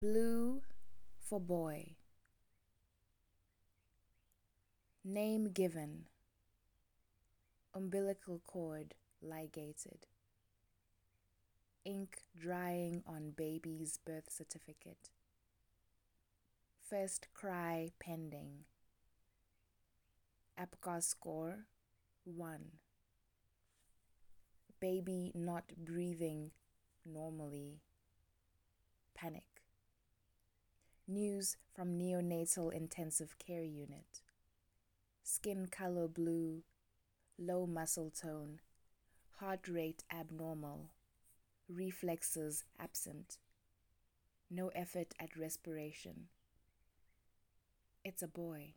Blue for boy. Name given. Umbilical cord ligated. Ink drying on baby's birth certificate. First cry pending. APGAR score 1. Baby not breathing normally. Panic. News from neonatal intensive care unit. Skin color blue, low muscle tone, heart rate abnormal, reflexes absent, no effort at respiration. It's a boy.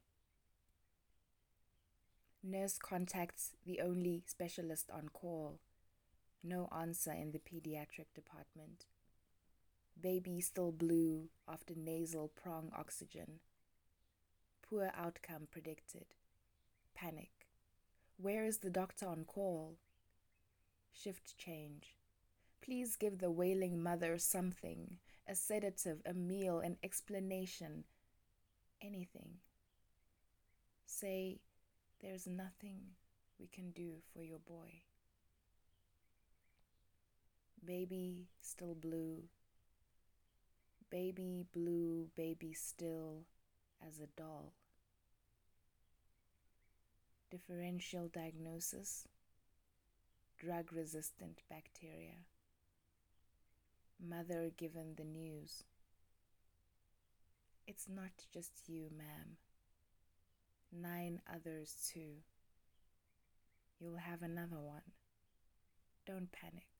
Nurse contacts the only specialist on call. No answer in the pediatric department. Baby still blue after nasal prong oxygen. Poor outcome predicted. Panic. Where is the doctor on call? Shift change. Please give the wailing mother something, a sedative, a meal, an explanation, anything. Say, there's nothing we can do for your boy. Baby still blue. Baby blue, baby still as a doll. Differential diagnosis, drug-resistant bacteria. Mother given the news. It's not just you, ma'am. 9 others too. You'll have another one. Don't panic.